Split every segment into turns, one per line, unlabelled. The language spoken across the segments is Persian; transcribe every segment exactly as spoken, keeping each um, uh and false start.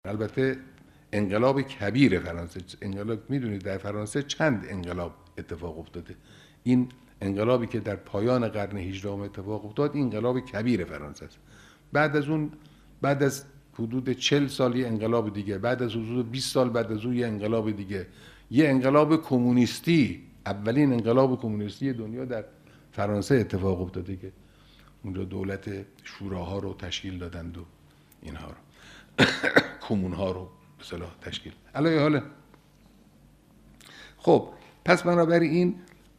البته انقلاب کبیر فرانسه، انقلاب میدونید در فرانسه چند انقلاب اتفاق افتاده، این انقلابی که در پایان قرن هجدهم اتفاق افتاد این انقلاب کبیر فرانسه است. بعد از اون بعد از حدود چهل سال یه انقلاب دیگه، بعد از حدود بیست سال بعد از اون یه انقلاب دیگه، یه انقلاب کمونیستی، اولین انقلاب کمونیستی دنیا در فرانسه اتفاق افتاده که اونجا دولت شوراها رو تشکیل دادند و اینها رو کمون ها رو به اصطلاح تشکیل. علی حاله خب پس بنابراین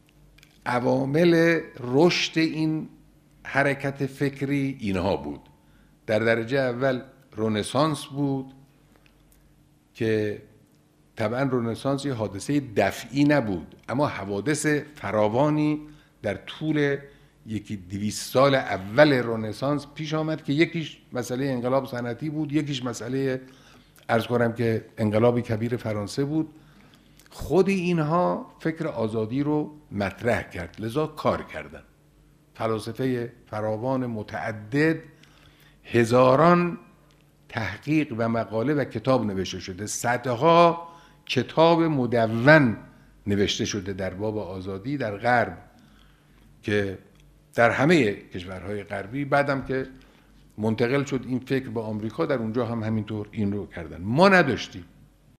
عوامل رشد این حرکت فکری اینها بود. در درجه اول رنسانس بود که طبعا رنسانس یه حادثه دفعی نبود، اما حوادث فراوانی در طول یکی دویست سال اول رنسانس پیش آمد که یکیش مسئله انقلاب صنعتی بود، یکیش مسئله عرض کنم که انقلاب کبیر فرانسه بود. خود اینها فکر آزادی رو مطرح کرد، لذا کار کردن. فلاسفه فراوان متعدد، هزاران تحقیق و مقاله و کتاب نوشته شده، صدها کتاب مدون نوشته شده در باب آزادی در غرب که در همه کشورهای غربی، بعدم که منتقل شد این فکر به آمریکا در اونجا هم همینطور این رو کردن. ما نداشتیم.